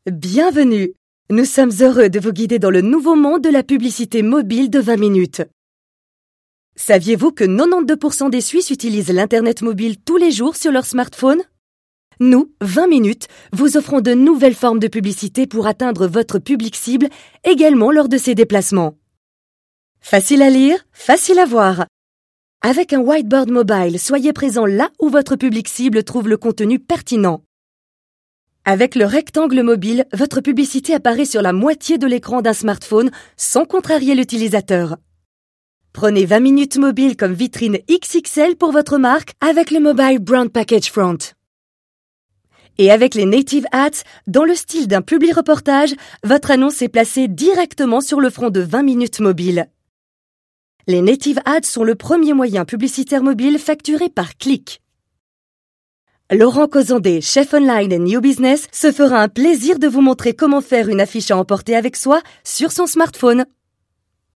Bienvenue! Nous sommes heureux de vous guider dans le nouveau monde de la publicité mobile de 20 minutes. Saviez-vous que 92% des Suisses utilisent l'Internet mobile tous les jours sur leur smartphone? Nous, 20 minutes, vous offrons de nouvelles formes de publicité pour atteindre votre public cible également lors de ces déplacements. Facile à lire, facile à voir. Avec un whiteboard mobile, soyez présent là où votre public cible trouve le contenu pertinent. Avec le rectangle mobile, votre publicité apparaît sur la moitié de l'écran d'un smartphone sans contrarier l'utilisateur. Prenez 20 minutes mobile comme vitrine XXL pour votre marque avec le Mobile Brand Package Front. Et avec les Native Ads, dans le style d'un publi-reportage, votre annonce est placée directement sur le front de 20 minutes mobile. Les Native Ads sont le premier moyen publicitaire mobile facturé par clic. Laurent Cozandé, chef online et New Business, se fera un plaisir de vous montrer comment faire une affiche à emporter avec soi sur son smartphone.